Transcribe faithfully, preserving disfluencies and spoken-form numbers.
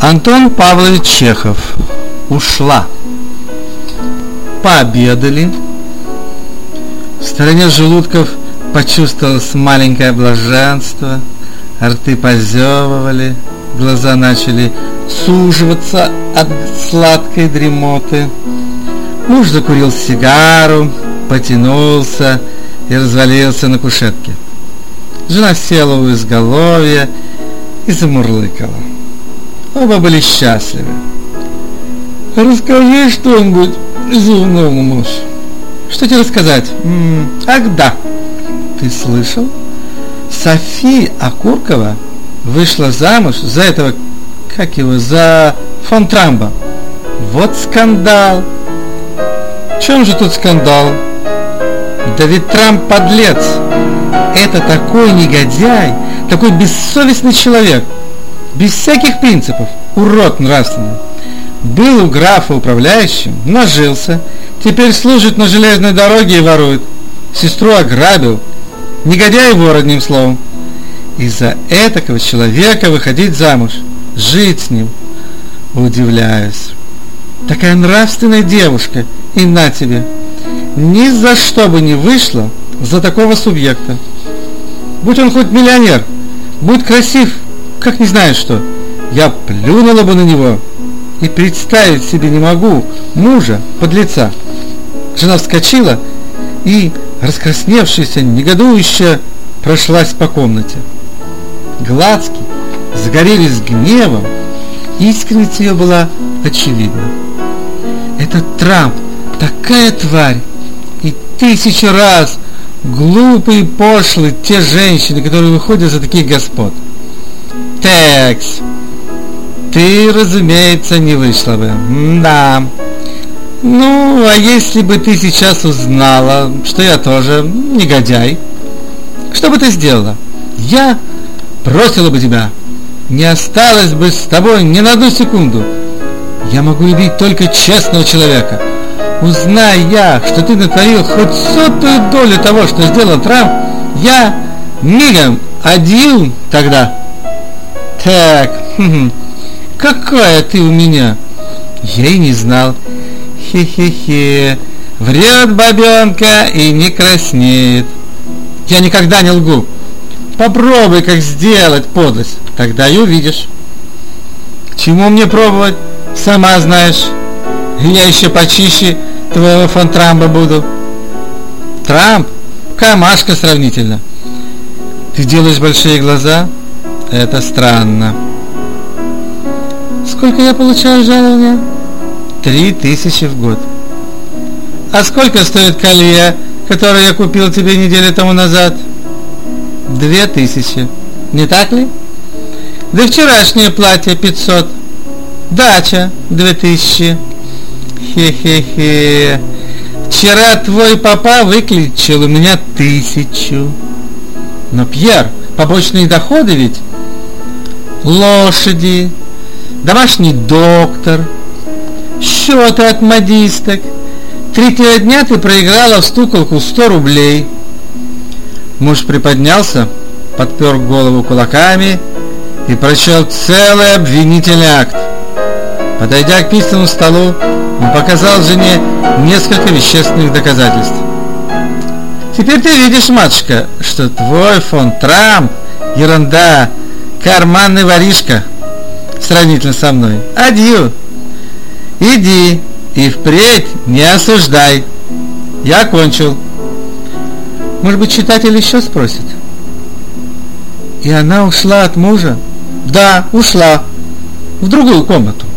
Антон Павлович Чехов. Ушла. Пообедали. В стороне желудков почувствовалось маленькое блаженство, рты позевывали, глаза начали суживаться от сладкой дремоты. Муж закурил сигару, потянулся и развалился на кушетке. Жена села у изголовья и замурлыкала. Оба были счастливы. «Расскажи что-нибудь», — зевнул муж. «Что тебе рассказать?» М-м, «Ах, да. Ты слышал? София Окуркова вышла замуж за этого, как его, за фон Трамба. Вот скандал!» «В чем же тут скандал?» «Да ведь Трамп подлец! Это такой негодяй, такой бессовестный человек, без всяких принципов, урод нравственный. Был у графа управляющим, нажился, теперь служит на железной дороге и ворует. Сестру ограбил, негодяй и вор, одним словом. Из-за этакого человека выходить замуж, жить с ним, удивляюсь. Такая нравственная девушка, и на тебе, ни за что бы не вышла за такого субъекта. Будь он хоть миллионер, будь красив, как не знаю что, я плюнула бы на него. И представить себе не могу мужа, подлеца». Жена вскочила и, раскрасневшаяся, негодующе, прошлась по комнате. Глазки загорелись гневом, искренность ее была очевидна. Этот Трамп такая тварь, и тысячу раз глупые и пошлые те женщины, которые выходят за таких господ. Текс, ты, разумеется, не вышла бы. Да. Ну, а если бы ты сейчас узнала, что я тоже негодяй, что бы ты сделала? Я бросила бы тебя. Не осталось бы с тобой ни на одну секунду. Я могу любить только честного человека. Узнай я, что ты натворил хоть сотую долю того, что сделал Трамп, я мигом один тогда. Так, хм, какая ты у меня? Я и не знал. Хе-хе-хе. Врет бабенка и не краснеет. Я никогда не лгу. Попробуй, как сделать подлость. Тогда и увидишь. К чему мне пробовать? Сама знаешь. Я еще почище твоего фон Трампа буду. Трамп? Камашка сравнительно. Ты делаешь большие глаза? Это странно. Сколько я получаю жалования? Три тысячи в год. А сколько стоит колье, которое я купил тебе неделю тому назад? Две тысячи. Не так ли? Да вчерашнее платье пятьсот. Дача две тысячи. Хе-хе-хе. Вчера твой папа выключил у меня тысячу. Но, Пьер, побочные доходы ведь? Лошади, домашний доктор, счеты от модисток. Третьего дня ты проиграла в стуколку сто рублей. Муж приподнялся, подпер голову кулаками и прочел целый обвинительный акт. Подойдя к письменному столу, он показал жене несколько вещественных доказательств. Теперь ты видишь, матушка, что твой фон Трамп ерунда, карманный воришка, сравнительно со мной. Адью. Иди и впредь не осуждай. Я кончил. Может быть, читатель еще спросит. И она ушла от мужа? Да, ушла. В другую комнату.